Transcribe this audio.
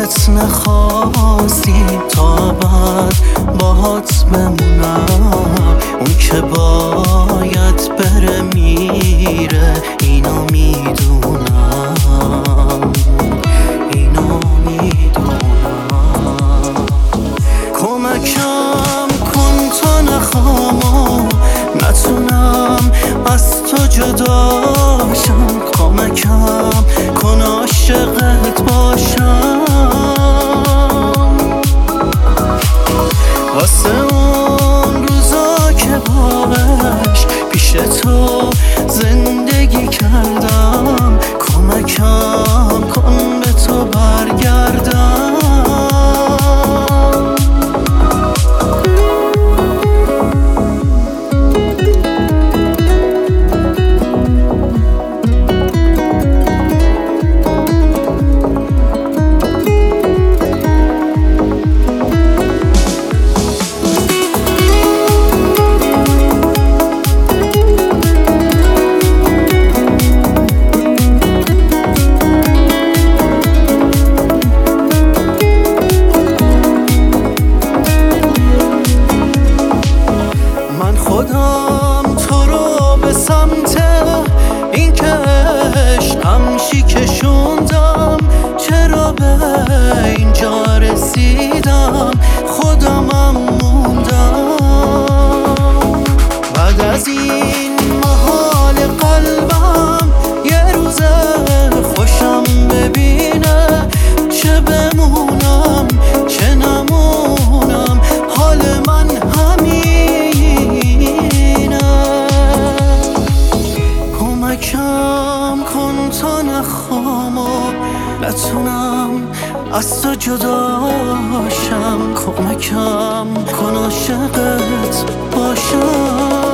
خودت نخواستی تا بعد باهات بمونم. اون که باید بره میره، اینو میدونم، اینو میدونم. کمکم کن تا نخوام نتونم از تو جداشم. کمکم کن عاشقت باشم، واسه اون روزا که باش پیش تو زندگی کردم. کمکم کن به تو برگردم. خودم تو رو به سمت این که عشقم کشوندم. چرا به اینجا رسیدم خودمم موندم. بعد از این محال قلبم یه روز خوشم ببینه. چه بمونم چه نمونم، حال من کم کن تا نخوام و نتونم از تو جداشم. کمکم کن عاشقت باشم.